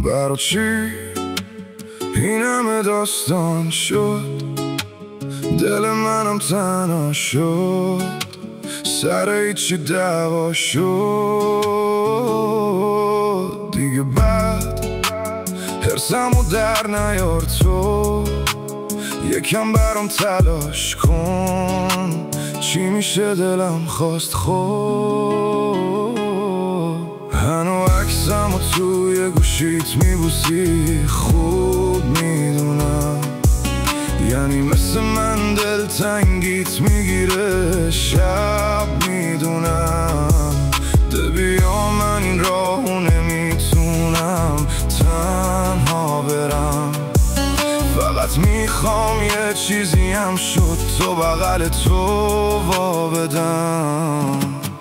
برا چی این همه داستان شد؟ دل منم تنها شد، سر هیچی دعوا شد. دیگه بعد حرسمو در نیار تو، یکم برام تلاش کن. چی میشه دلم خواست خود. هنو عکسمو توی گوشیت میبوسی، خوب میدونم یعنی مثل من دلتنگیت میگیره شب. میدونم ده بیا من این راهو نمیتونم تنها برم. فقط میخوام یه چیزی هم شد تو بغل تو وا بدم.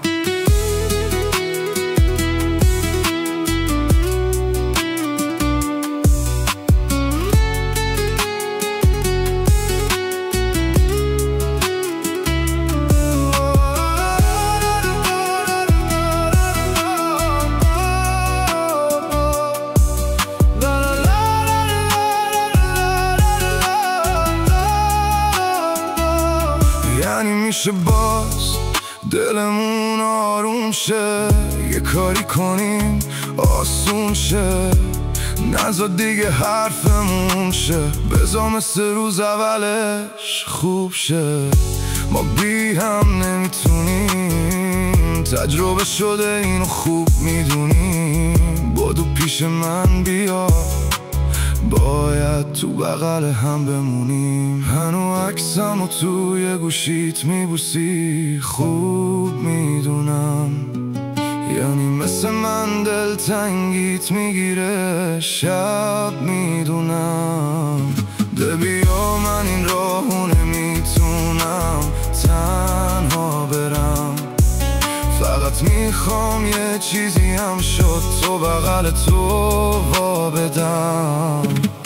یعنی میشه باز دلمون آروم شه، یه کاری کنیم آسون شه، نذار دیگه حرفمون شه، بذار مثل روز اولش خوب شه. ما بی هم نمیتونیم، تجربه شده اینو خوب میدونیم. بدو پیش من بیا، باید تو بغل هم بمونیم. هنو عکسمو توی گوشیت میبوسی، خوب میدونم یعنی مثل من دلتنگیت میگیره شب. میدونم ده بیا من این راهو نمیتونم تنها برم. فقط میخوام یه چیزی هم شد تو بغل تو وا بدم.